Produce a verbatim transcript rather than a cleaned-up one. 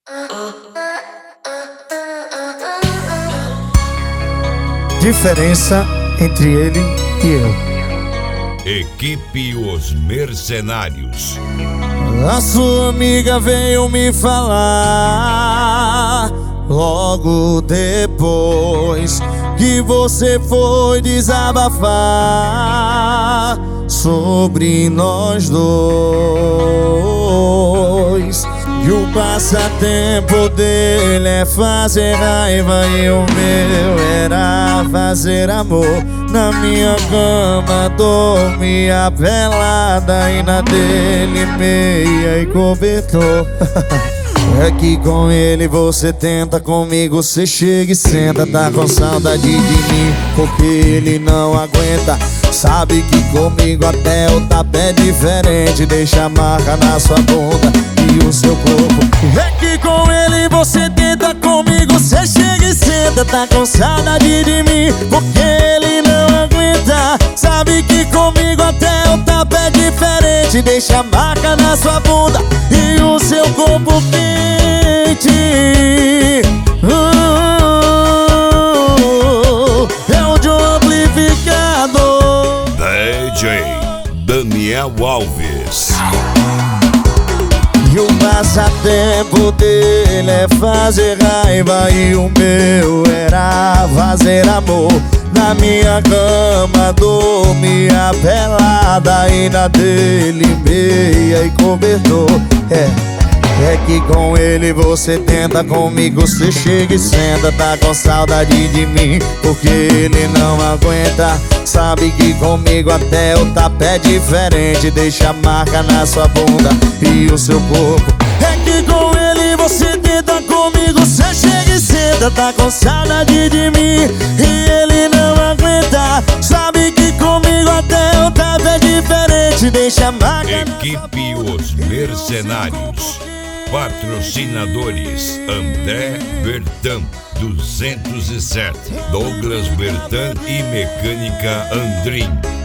Diferença entre ele e eu. Equipe Os Mercenários. A sua amiga veio me falar logo depois que você foi desabafar sobre nós dois. E o passatempo dele é fazer raiva e o meu era fazer amor. Na minha cama dormia pelada e na dele meia e cobertor. É que com ele você tenta, comigo você chega e senta. Tá com saudade de mim porque ele não aguenta. Sabe que comigo até o tapa é diferente. Deixa a marca na sua bunda e o seu corpo. É que com ele você tenta, comigo você chega e senta. Tá com saudade de mim porque ele não aguenta. Sabe que comigo até o tapa é diferente. Deixa a marca na sua bunda e o seu corpo quente. uh, É o de um amplificador. D J Daniel Alves. E o passatempo dele é fazer raiva e o meu era fazer amor. Na minha cama dormia pelada e na dele meia e cobertor. É, é que com ele você tenta, comigo você chega e senta. Tá com saudade de mim porque ele não aguenta. Sabe que comigo até o tapa é diferente. Deixa a marca na sua bunda e o seu corpo. É que com ele você tenta, comigo você chega e senta. Tá com saudade de mim e ele não aguenta. Sabe que comigo até o tapa é diferente. Deixa a marca. Equipe Os Mercenários. Patrocinadores: André Bertan, duzentos e sete, Douglas Bertan e Mecânica Andrim.